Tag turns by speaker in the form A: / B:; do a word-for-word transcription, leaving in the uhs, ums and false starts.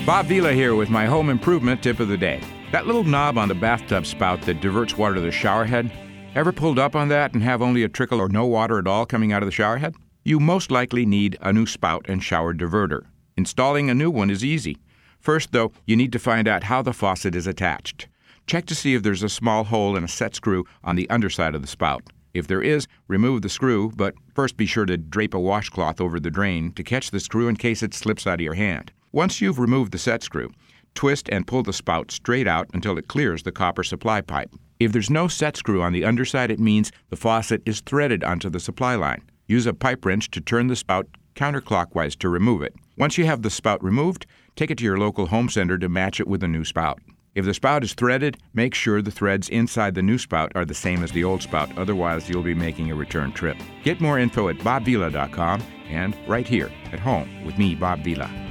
A: Bob Vila here with my home improvement tip of the day. That little knob on the bathtub spout that diverts water to the shower head, ever pulled up on that and have only a trickle or no water at all coming out of the shower head? You most likely need a new spout and shower diverter. Installing a new one is easy. First, though, you need to find out how the faucet is attached. Check to see if there's a small hole and a set screw on the underside of the spout. If there is, remove the screw, but first be sure to drape a washcloth over the drain to catch the screw in case it slips out of your hand. Once you've removed the set screw, twist and pull the spout straight out until it clears the copper supply pipe. If there's no set screw on the underside, it means the faucet is threaded onto the supply line. Use a pipe wrench to turn the spout counterclockwise to remove it. Once you have the spout removed, take it to your local home center to match it with a new spout. If the spout is threaded, make sure the threads inside the new spout are the same as the old spout, otherwise you'll be making a return trip. Get more info at bob vila dot com and right here at home with me, Bob Vila.